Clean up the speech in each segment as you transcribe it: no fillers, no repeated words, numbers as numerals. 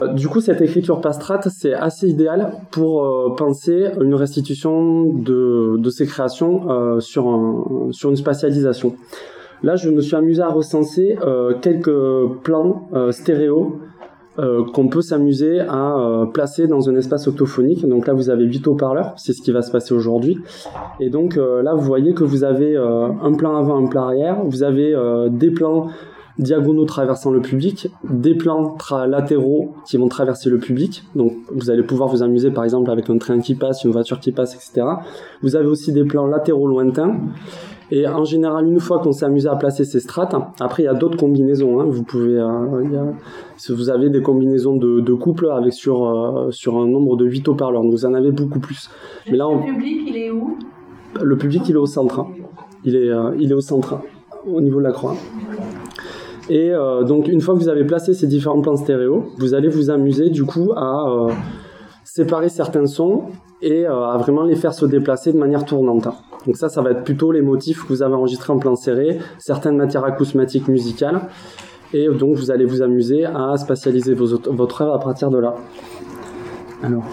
Du coup, cette écriture par strates, c'est assez idéal pour penser une restitution de ces créations sur une spatialisation. Là, je me suis amusé à recenser quelques plans stéréo qu'on peut s'amuser à placer dans un espace octophonique. Donc là, vous avez 8 haut-parleurs, c'est ce qui va se passer aujourd'hui. Et donc là, vous voyez que vous avez un plan avant, un plan arrière. Vous avez des plans diagonaux traversant le public, des plans latéraux qui vont traverser le public. Donc vous allez pouvoir vous amuser par exemple avec un train qui passe, une voiture qui passe, etc. Vous avez aussi des plans latéraux lointains. Et en général, une fois qu'on s'est amusé à placer ces strates, après il y a d'autres combinaisons. Vous pouvez, vous avez des combinaisons de couples avec sur un nombre de 8 haut-parleurs. Donc vous en avez beaucoup plus. Mais là, le public, il est où ? Le public, il est au centre. Il est au centre, au niveau de la croix. Et donc une fois que vous avez placé ces différents plans stéréo, vous allez vous amuser du coup à séparer certains sons et à vraiment les faire se déplacer de manière tournante. Donc ça va être plutôt les motifs que vous avez enregistrés en plan serré, certaines matières acousmatiques musicales, et donc vous allez vous amuser à spatialiser votre œuvre à partir de là. Alors,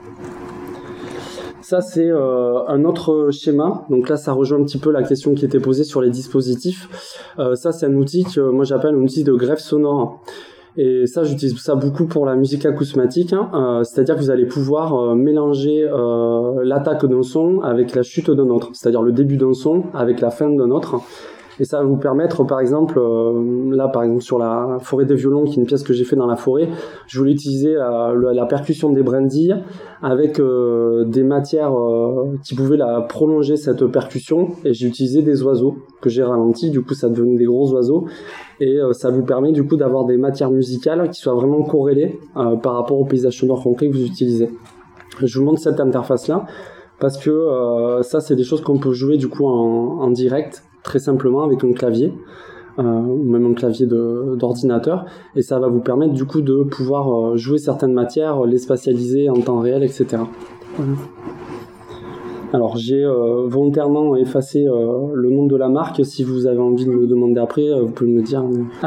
ça c'est un autre schéma, donc là ça rejoint un petit peu la question qui était posée sur les dispositifs. Ça c'est un outil que moi j'appelle un outil de greffe sonore. Et ça, j'utilise ça beaucoup pour la musique acousmatique, c'est-à-dire que vous allez pouvoir mélanger l'attaque d'un son avec la chute d'un autre, c'est-à-dire le début d'un son avec la fin d'un autre. Et ça va vous permettre, par exemple, là, par exemple, sur la forêt des violons, qui est une pièce que j'ai fait dans la forêt, je voulais utiliser la percussion des brindilles avec des matières qui pouvaient prolonger cette percussion, et j'ai utilisé des oiseaux que j'ai ralentis, du coup ça devenait des gros oiseaux, et ça vous permet du coup d'avoir des matières musicales qui soient vraiment corrélées par rapport au paysage sonore concret que vous utilisez. Je vous montre cette interface-là, parce que ça c'est des choses qu'on peut jouer du coup en direct, très simplement avec un clavier, ou même un clavier d'ordinateur, et ça va vous permettre du coup de pouvoir jouer certaines matières, les spatialiser en temps réel, etc. Voilà. Alors j'ai volontairement effacé le nom de la marque. Si vous avez envie de me le demander après, vous pouvez me le dire.